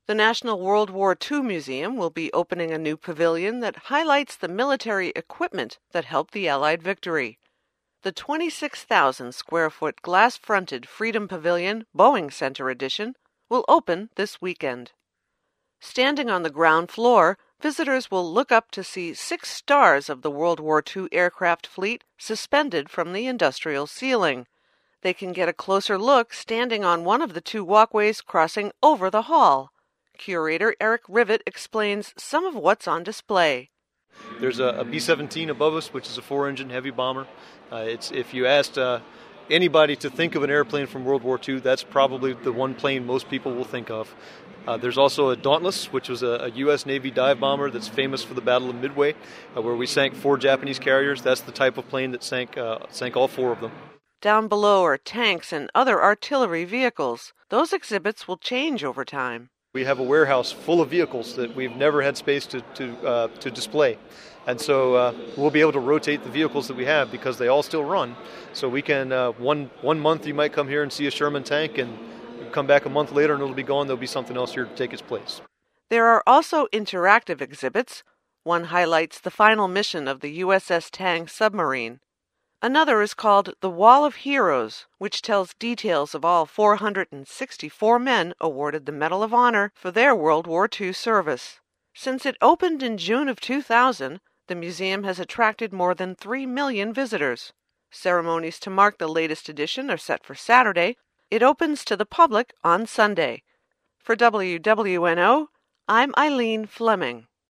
The National World War II Museum will be opening a new pavilion that highlights the military equipment that helped the Allied victory. The 26,000-square-foot glass-fronted Freedom Pavilion Boeing Center Edition will open this weekend. Standing on the ground floor, visitors will look up to see 6 stars of the World War II aircraft fleet suspended from the industrial ceiling. They can get a closer look standing on one of the 2 walkways crossing over the hall. Curator Eric Rivet explains some of what's on display. There's a B-17 above us, which is a 4-engine heavy bomber. If you asked anybody to think of an airplane from World War II, that's probably the one plane most people will think of. There's also a Dauntless, which was a U.S. Navy dive bomber that's famous for the Battle of Midway, where we sank 4 Japanese carriers. That's the type of plane that sank all 4 of them. Down below are tanks and other artillery vehicles. Those exhibits will change over time. We have a warehouse full of vehicles that we've never had space to display. And so we'll be able to rotate the vehicles that we have because they all still run. So we can, one month you might come here and see a Sherman tank, and come back a month later and it'll be gone. There'll be something else here to take its place. There are also interactive exhibits. One highlights the final mission of the USS Tang submarine. Another is called The Wall of Heroes, which tells details of all 464 men awarded the Medal of Honor for their World War II service. Since it opened in June of 2000, the museum has attracted more than 3 million visitors. Ceremonies to mark the latest edition are set for Saturday. It opens to the public on Sunday. For WWNO, I'm Eileen Fleming.